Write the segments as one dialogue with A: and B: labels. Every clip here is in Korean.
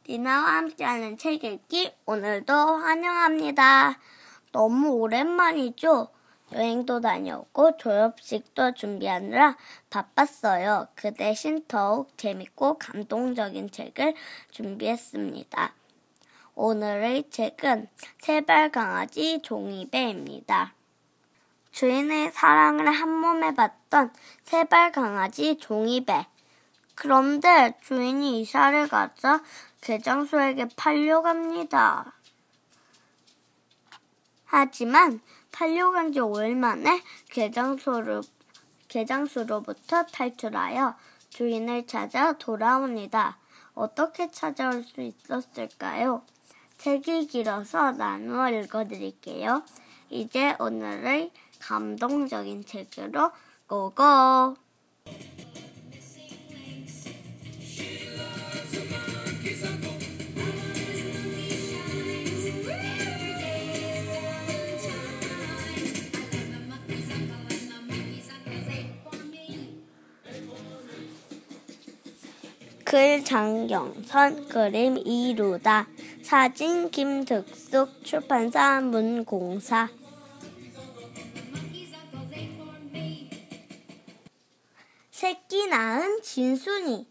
A: 디나와 함께하는 책 읽기 오늘도 환영합니다. 너무 오랜만이죠? 여행도 다녀오고 졸업식도 준비하느라 바빴어요. 그 대신 더욱 재밌고 감동적인 책을 준비했습니다. 오늘의 책은 세발강아지 종이배입니다. 주인의 사랑을 한몸에 받던 세발강아지 종이배. 그런데 주인이 이사를 가자 개장수에게 팔려갑니다. 하지만 팔려간 지 5일 만에 개장수로부터 탈출하여 주인을 찾아 돌아옵니다. 어떻게 찾아올 수 있었을까요? 책이 길어서 나누어 읽어드릴게요. 이제 오늘의 감동적인 책으로 고고! 글 장경선, 그림 이루다, 사진 김득숙, 출판사 문공사. 새끼 낳은 진순이.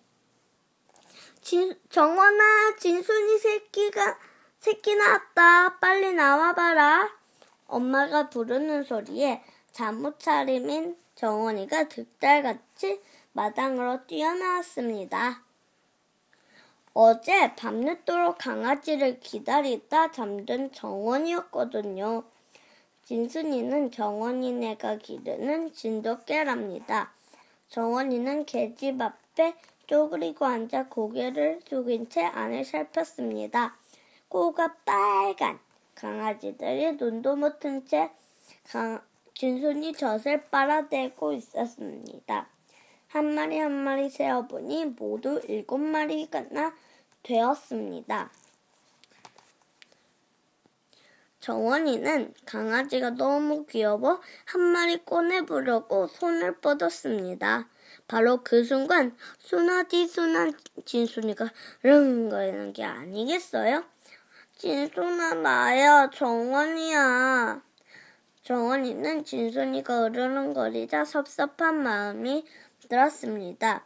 A: 정원아, 진순이 새끼 낳았다. 빨리 나와봐라. 엄마가 부르는 소리에 잠못 차림인 정원이가 득달같이 마당으로 뛰어나왔습니다. 어제 밤늦도록 강아지를 기다리다 잠든 정원이었거든요. 진순이는 정원이네가 기르는 진돗개랍니다. 정원이는 계집 앞에 쪼그리고 앉아 고개를 숙인 채 안을 살폈습니다. 코가 빨간 강아지들이 눈도 못 뜬 채 진순이 젖을 빨아대고 있었습니다. 한 마리 한 마리 세어보니 모두 7마리가 되었습니다. 정원이는 강아지가 너무 귀여워 한 마리 꺼내보려고 손을 뻗었습니다. 바로 그 순간 순하디 순한 진순이가 릉거리는 게 아니겠어요? 진순아, 나야, 정원이야. 정원이는 진순이가 으르렁거리자 섭섭한 마음이 들었습니다.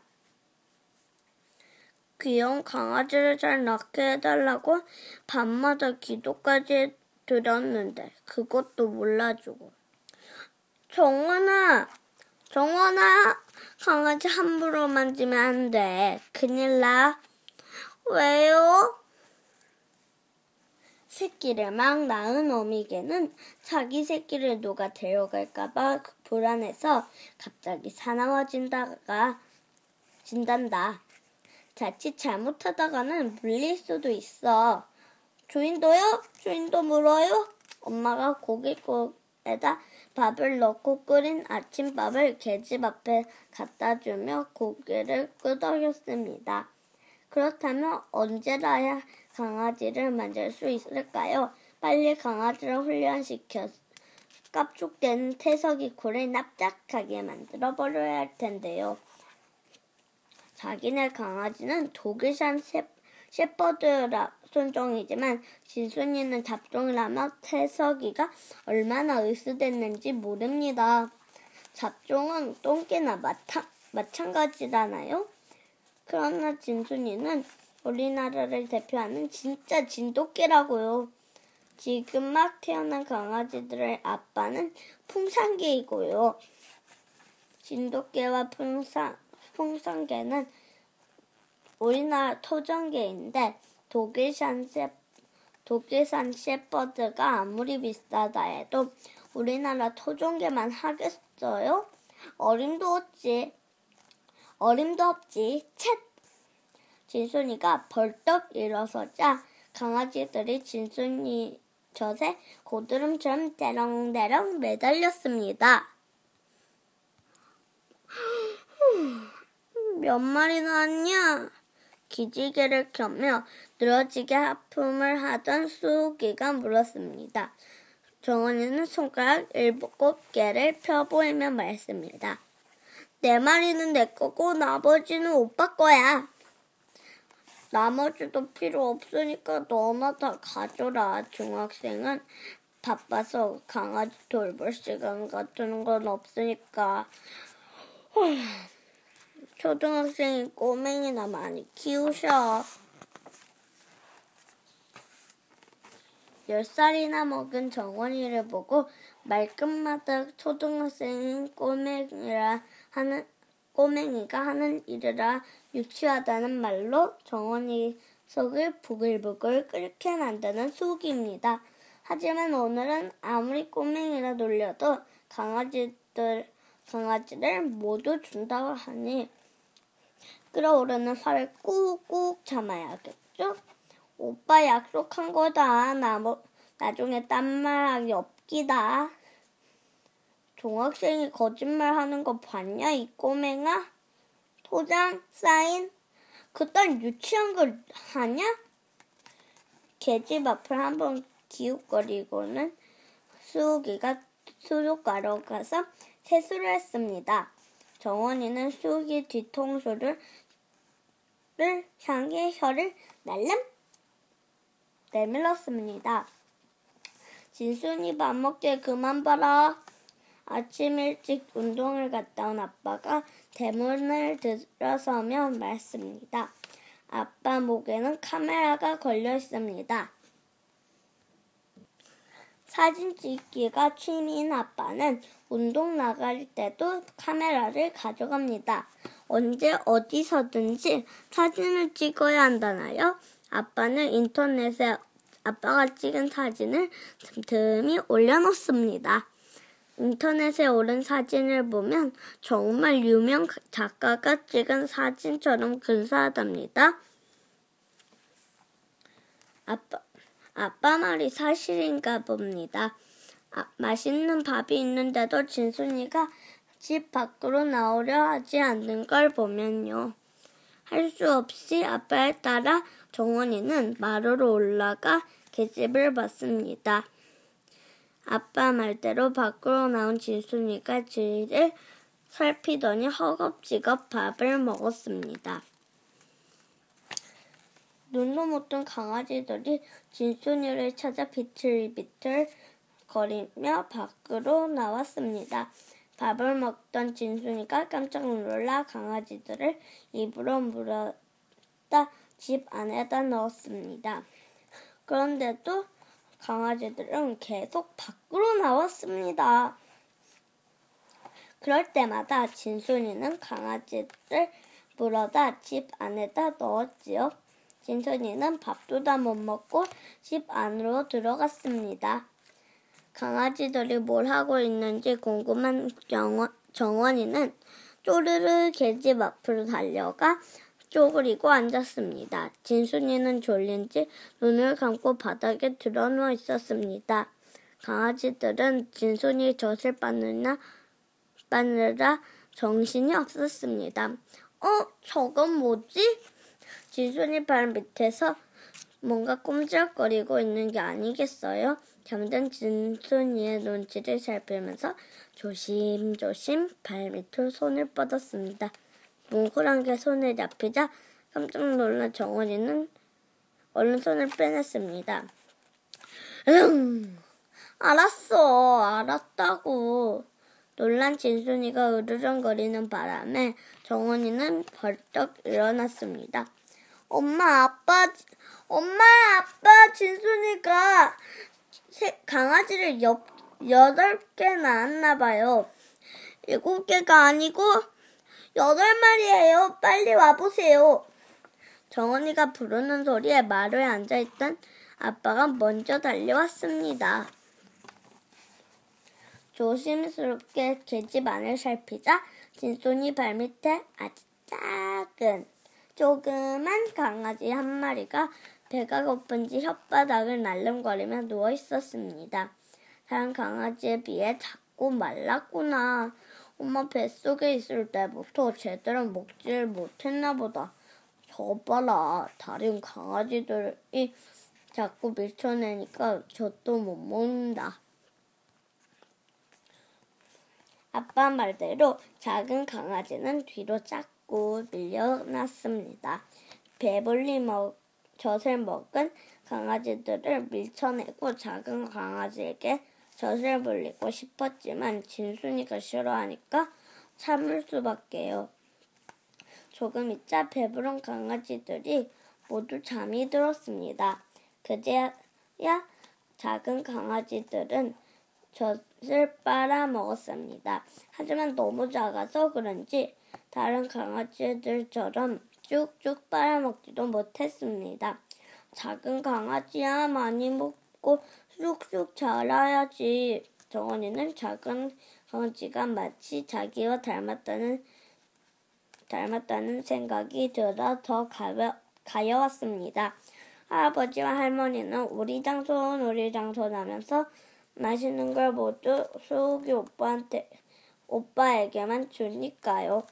A: 귀여운 강아지를 잘 낳게 해달라고 밤마다 기도까지 드렸는데 그것도 몰라주고. 정원아, 강아지 함부로 만지면 안 돼. 큰일 나. 왜요? 새끼를 막 낳은 어미개는 자기 새끼를 누가 데려갈까봐 불안해서 갑자기 사나워진단다. 자칫 잘못하다가는 물릴 수도 있어. 주인도요? 주인도 물어요? 엄마가 고깃국에다 밥을 넣고 끓인 아침밥을 계집 앞에 갖다 주며 고개를 끄덕였습니다. 그렇다면 언제라야 강아지를 만질 수 있을까요? 빨리 강아지를 훈련시켜 깝죽대는 태석이코를 납작하게 만들어버려야 할 텐데요. 자기네 강아지는 독일산 셰퍼드라 순종이지만 진순이는 잡종이라며 태석이가 얼마나 으스댔는지 모릅니다. 잡종은 똥개나 마찬가지잖아요. 그러나 진순이는 우리나라를 대표하는 진짜 진돗개라고요. 지금 막 태어난 강아지들의 아빠는 풍산개이고요. 진돗개와 풍산개는 우리나라 토종개인데 독일산 셰퍼드가 아무리 비싸다 해도 우리나라 토종개만 하겠어요? 어림도 없지. 쳇! 진순이가 벌떡 일어서자 강아지들이 진순이 젖에 고드름처럼 대렁대렁 매달렸습니다. 몇 마리나 왔냐? 기지개를 켜며 늘어지게 하품을 하던 수호기가 물었습니다. 정원이는 손가락 7개를 펴보이며 말했습니다. 4마리는 내 거고 나머지는 오빠 거야. 나머지도 필요 없으니까 너나 다 가져라. 중학생은 바빠서 강아지 돌볼 시간 같은 건 없으니까. 초등학생이 꼬맹이나 많이 키우셔. 10살이나 먹은 정원이를 보고 말끝마다 초등학생인 꼬맹이가 하는 일이라 유치하다는 말로 정원이 속을 부글부글 끓게 만드는 수욱입니다. 하지만 오늘은 아무리 꼬맹이라 놀려도 강아지를 모두 준다고 하니 끓어오르는 화를 꾹꾹 참아야겠죠? 오빠 약속한 거다. 나중에 딴 말하기 없기다. 중학생이 거짓말하는 거 봤냐 이 꼬맹아? 도장, 사인, 그딴 유치한 걸 하냐? 계집 앞을 한번 기웃거리고는 수욱이가 수족가로 가서 세수를 했습니다. 정원이는 수욱이 뒤통수를 향해 혀를 날름 내밀었습니다. 진순이 밥 먹게 그만 봐라. 아침 일찍 운동을 갔다 온 아빠가 대문을 들어서며 말했습니다. 아빠 목에는 카메라가 걸려 있습니다. 사진 찍기가 취미인 아빠는 운동 나갈 때도 카메라를 가져갑니다. 언제 어디서든지 사진을 찍어야 한다나요? 아빠는 인터넷에 아빠가 찍은 사진을 틈틈이 올려놓습니다. 인터넷에 오른 사진을 보면 정말 유명 작가가 찍은 사진처럼 근사하답니다. 아빠 말이 사실인가 봅니다. 맛있는 밥이 있는데도 진순이가 집 밖으로 나오려 하지 않는 걸 보면요. 할 수 없이 아빠에 따라 정원이는 마루로 올라가 계집을 봤습니다. 아빠 말대로 밖으로 나온 진순이가 주위를 살피더니 허겁지겁 밥을 먹었습니다. 눈도 못 뜬 강아지들이 진순이를 찾아 비틀비틀 거리며 밖으로 나왔습니다. 밥을 먹던 진순이가 깜짝 놀라 강아지들을 입으로 물었다 집 안에다 넣었습니다. 그런데도 강아지들은 계속 밖으로 나왔습니다. 그럴 때마다 진순이는 강아지를 물어다 집 안에다 넣었지요. 진순이는 밥도 다 못 먹고 집 안으로 들어갔습니다. 강아지들이 뭘 하고 있는지 궁금한 정원이는 쪼르르 계집 앞으로 달려가 쪼그리고 앉았습니다. 진순이는 졸린지 눈을 감고 바닥에 드러누워 있었습니다. 강아지들은 진순이 젖을 빠느라 정신이 없었습니다. 저건 뭐지? 진순이 발 밑에서 뭔가 꼼지락거리고 있는 게 아니겠어요? 잠든 진순이의 눈치를 살피면서 조심조심 발밑으로 손을 뻗었습니다. 뭉클한 게 손에 잡히자 깜짝 놀란 정원이는 얼른 손을 빼냈습니다. 알았다고. 놀란 진순이가 으르렁거리는 바람에 정원이는 벌떡 일어났습니다. 엄마, 아빠, 진순이가 강아지를 8개 낳았나 봐요. 7개가 아니고 8마리예요. 빨리 와보세요. 정원이가 부르는 소리에 마루에 앉아있던 아빠가 먼저 달려왔습니다. 조심스럽게 계집 안을 살피자 진순이 발밑에 아주 작은 조그만 강아지 한 마리가 배가 고픈지 혓바닥을 날름거리며 누워 있었습니다. 다른 강아지에 비해 작고 말랐구나. 엄마 뱃속에 있을 때부터 제대로 먹지를 못했나 보다. 저 봐라. 다른 강아지들이 자꾸 밀쳐내니까 젖도 못 먹는다. 아빠 말대로 작은 강아지는 뒤로 자꾸 밀려났습니다. 젖을 먹은 강아지들을 밀쳐내고 작은 강아지에게 젖을 물리고 싶었지만 진순이가 싫어하니까 참을 수밖에요. 조금 있자 배부른 강아지들이 모두 잠이 들었습니다. 그제야 작은 강아지들은 젖을 빨아먹었습니다. 하지만 너무 작아서 그런지 다른 강아지들처럼 쭉쭉 빨아먹지도 못했습니다. 작은 강아지야, 많이 먹고 쑥쑥 자라야지. 정원이는 작은 강아지가 마치 자기와 닮았다는 생각이 들어 더 가여웠습니다. 할아버지와 할머니는 우리 장손 하면서 맛있는 걸 모두 수욱이 오빠에게만 주니까요.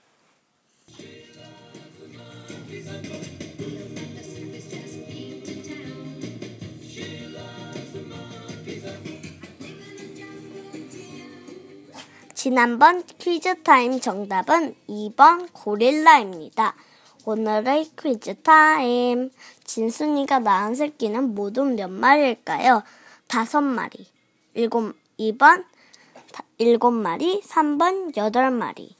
A: 지난번 퀴즈타임 정답은 2번 고릴라입니다. 오늘의 퀴즈타임. 진순이가 낳은 새끼는 모두 몇 마리일까요? 5마리. 2번 7마리, 3번 8마리.